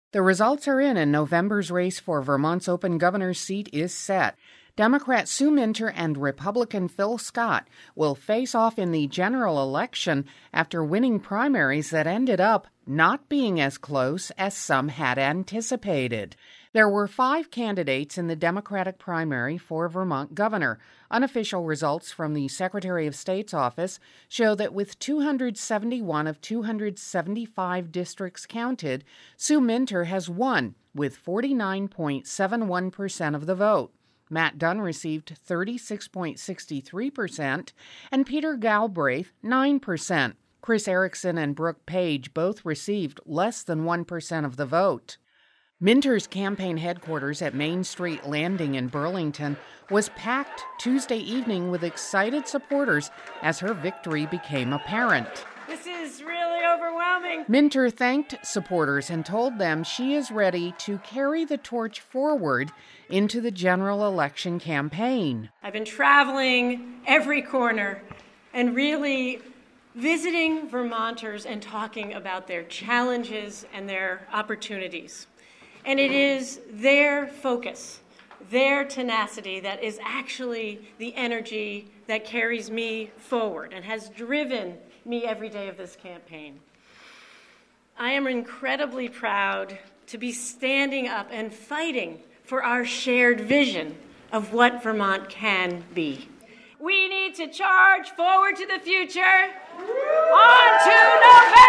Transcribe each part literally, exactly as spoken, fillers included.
The results are in, and November's race for Vermont's open governor's seat is set. Democrat Sue Minter and Republican Phil Scott will face off in the general election after winning primaries that ended up not being as close as some had anticipated. There were five candidates in the Democratic primary for Vermont governor. Unofficial results from the Secretary of State's office show that with two hundred seventy-one of two hundred seventy-five districts counted, Sue Minter has won with forty-nine point seven one percent of the vote. Matt Dunn received thirty-six point six three percent and Peter Galbraith nine percent. Chris Erickson and Brooke Page both received less than one percent of the vote. Minter's campaign headquarters at Main Street Landing in Burlington was packed Tuesday evening with excited supporters as her victory became apparent. This is really overwhelming. Minter thanked supporters and told them she is ready to carry the torch forward into the general election campaign. I've been traveling every corner and really visiting Vermonters and talking about their challenges and their opportunities. And it is their focus, their tenacity that is actually the energy that carries me forward and has driven me every day of this campaign. I am incredibly proud to be standing up and fighting for our shared vision of what Vermont can be. We need to charge forward to the future. On to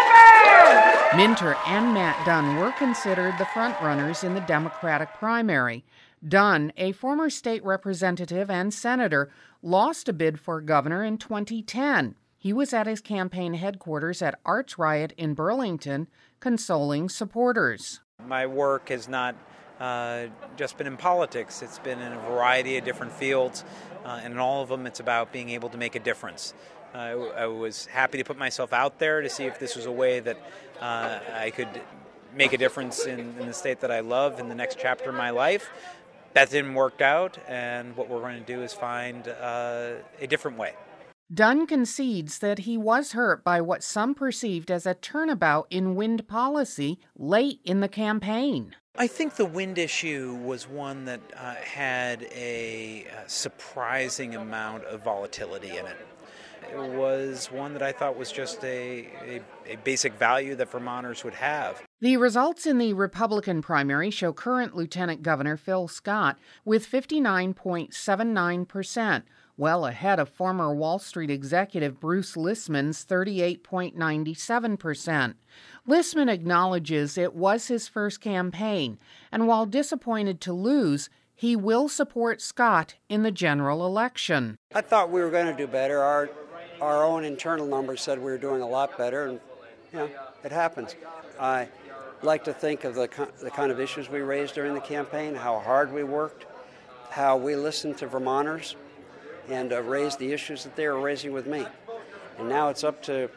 November! Minter and Matt Dunn were considered the frontrunners in the Democratic primary. Dunn, a former state representative and senator, lost a bid for governor in twenty ten. He was at his campaign headquarters at Arts Riot in Burlington, consoling supporters. My work has not uh, just been in politics. It's been in a variety of different fields, uh, and in all of them it's about being able to make a difference. Uh, I, I was happy to put myself out there to see if this was a way that uh, I could make a difference in, in the state that I love in the next chapter of my life. That didn't work out, and what we're going to do is find uh, a different way. Dunn concedes that he was hurt by what some perceived as a turnabout in wind policy late in the campaign. I think the wind issue was one that uh, had a, a surprising amount of volatility in it. It was one that I thought was just a, a, a basic value that Vermonters would have. The results in the Republican primary show current Lieutenant Governor Phil Scott with fifty-nine point seven nine percent, well ahead of former Wall Street executive Bruce Lissman's thirty-eight point nine seven percent. Lissman acknowledges it was his first campaign, and while disappointed to lose, he will support Scott in the general election. I thought we were going to do better. Our our own internal numbers said we were doing a lot better, and you know, it happens. I like to think of the the kind of issues we raised during the campaign, how hard we worked, how we listened to Vermonters, and uh, raised the issues that they were raising with me. And now it's up to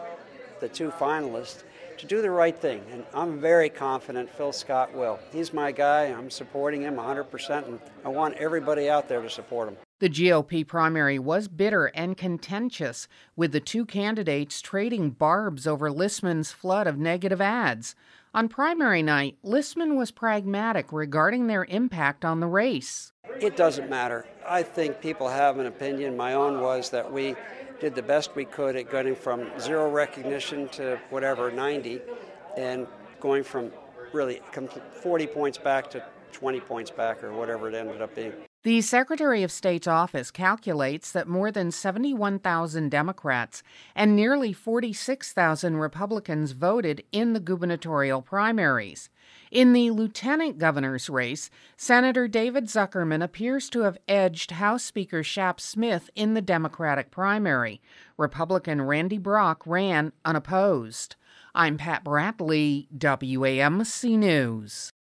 the two finalists to do the right thing, and I'm very confident Phil Scott will. He's my guy. I'm supporting him one hundred percent, and I want everybody out there to support him. The G O P primary was bitter and contentious, with the two candidates trading barbs over Lissman's flood of negative ads. On primary night, Lissman was pragmatic regarding their impact on the race. It doesn't matter. I think people have an opinion. My own was that we did the best we could at getting from zero recognition to whatever, ninety, and going from really forty points back to twenty points back, or whatever it ended up being. The Secretary of State's office calculates that more than seventy-one thousand Democrats and nearly forty-six thousand Republicans voted in the gubernatorial primaries. In the lieutenant governor's race, Senator David Zuckerman appears to have edged House Speaker Shap Smith in the Democratic primary. Republican Randy Brock ran unopposed. I'm Pat Bradley, W A M C News.